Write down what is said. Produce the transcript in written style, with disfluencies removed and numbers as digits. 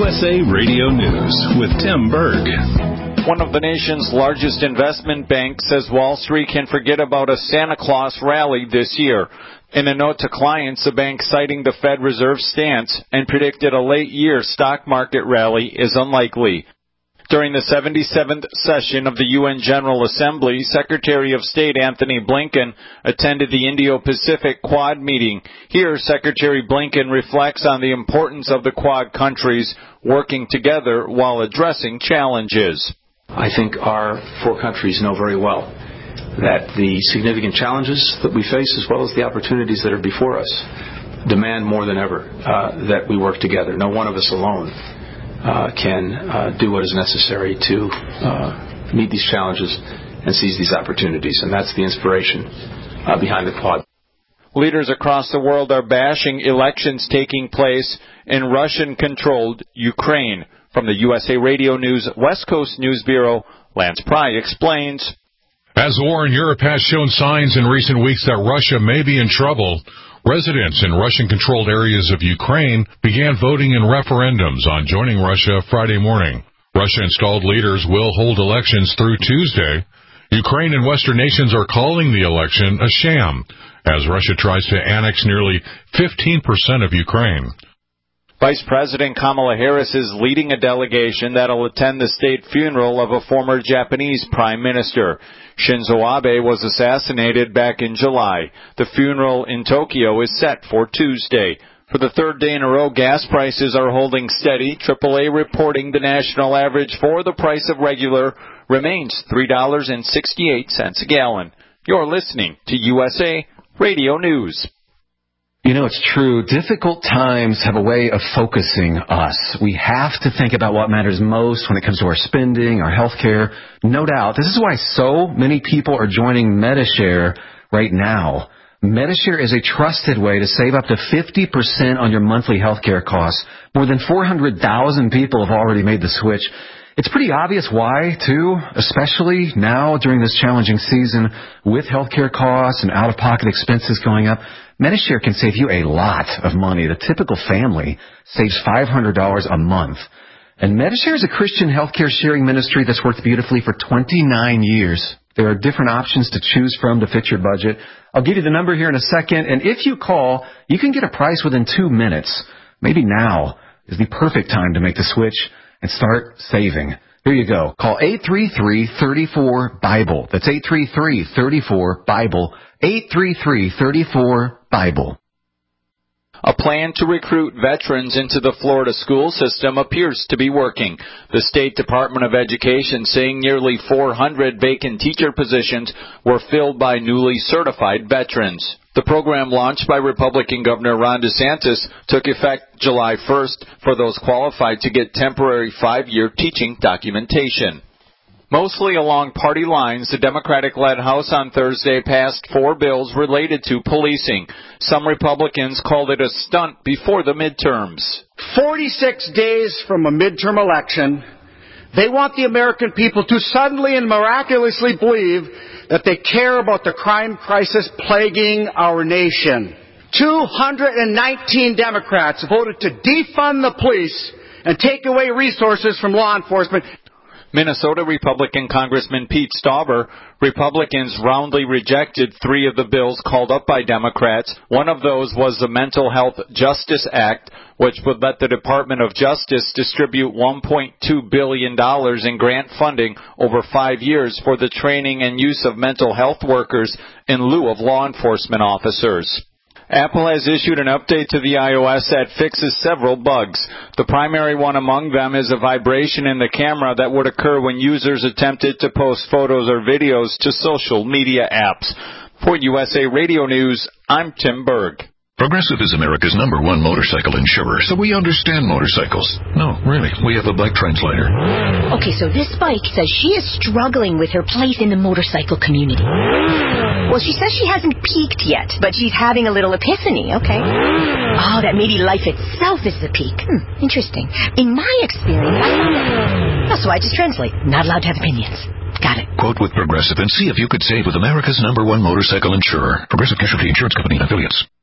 USA Radio News with Tim Berg. One of the nation's largest investment banks says Wall Street can forget about a Santa Claus rally this year. In a note to clients, the bank citing the Fed Reserve stance and predicted a late-year stock market rally is unlikely. During the 77th session of the UN General Assembly, Secretary of State Anthony Blinken attended the Indo-Pacific Quad meeting. Here, Secretary Blinken reflects on the importance of the Quad countries working together while addressing challenges. I think our four countries know very well that the significant challenges that we face, as well as the opportunities that are before us, demand more than ever that we work together. No one of us alone can do what is necessary to meet these challenges and seize these opportunities. And that's the inspiration behind the Quad. Leaders across the world are bashing elections taking place in Russian-controlled Ukraine. From the USA Radio News West Coast News Bureau, Lance Pry explains. As the war in Europe has shown signs in recent weeks that Russia may be in trouble, residents in Russian-controlled areas of Ukraine began voting in referendums on joining Russia Friday morning. Russia-installed leaders will hold elections through Tuesday. Ukraine and Western nations are calling the election a sham, as Russia tries to annex nearly 15% of Ukraine. Vice President Kamala Harris is leading a delegation that will attend the state funeral of a former Japanese prime minister. Shinzo Abe was assassinated back in July. The funeral in Tokyo is set for Tuesday. For the third day in a row, gas prices are holding steady. AAA reporting the national average for the price of regular remains $3.68 a gallon. You're listening to USA Radio News. You know, it's true. Difficult times have a way of focusing us. We have to think about what matters most when it comes to our spending, our health care. No doubt. This is why so many people are joining Medi-Share right now. Medi-Share is a trusted way to save up to 50% on your monthly health care costs. More than 400,000 people have already made the switch. It's pretty obvious why, too, especially now during this challenging season with health care costs and out-of-pocket expenses going up. Medi-Share can save you a lot of money. The typical family saves $500 a month. And Medi-Share is a Christian healthcare sharing ministry that's worked beautifully for 29 years. There are different options to choose from to fit your budget. I'll give you the number here in a second, and if you call, you can get a price within 2 minutes. Maybe now is the perfect time to make the switch and start saving. Here you go. Call 833-34-BIBLE. That's 833-34-BIBLE. 833-34-BIBLE. A plan to recruit veterans into the Florida school system appears to be working. The State Department of Education saying nearly 400 vacant teacher positions were filled by newly certified veterans. The program launched by Republican Governor Ron DeSantis took effect July 1st for those qualified to get temporary 5-year teaching documentation. Mostly along party lines, the Democratic-led House on Thursday passed 4 bills related to policing. Some Republicans called it a stunt before the midterms. 46 days from a midterm election, they want the American people to suddenly and miraculously believe that they care about the crime crisis plaguing our nation. 219 Democrats voted to defund the police and take away resources from law enforcement. Minnesota Republican Congressman Pete Stauber, Republicans roundly rejected 3 of the bills called up by Democrats. One of those was the Mental Health Justice Act, which would let the Department of Justice distribute $1.2 billion in grant funding over 5 years for the training and use of mental health workers in lieu of law enforcement officers. Apple has issued an update to the iOS that fixes several bugs. The primary one among them is a vibration in the camera that would occur when users attempted to post photos or videos to social media apps. For USA Radio News, I'm Tim Berg. Progressive is America's #1 motorcycle insurer, so we understand motorcycles. No, really, we have a bike translator. Okay, so this bike says she is struggling with her place in the motorcycle community. Well, she says she hasn't peaked yet, but she's having a little epiphany, okay? Oh, that maybe life itself is the peak. Interesting. In my experience, so I just translate. Not allowed to have opinions. Got it. Quote with Progressive and see if you could save with America's #1 motorcycle insurer. Progressive Casualty Insurance Company and Affiliates.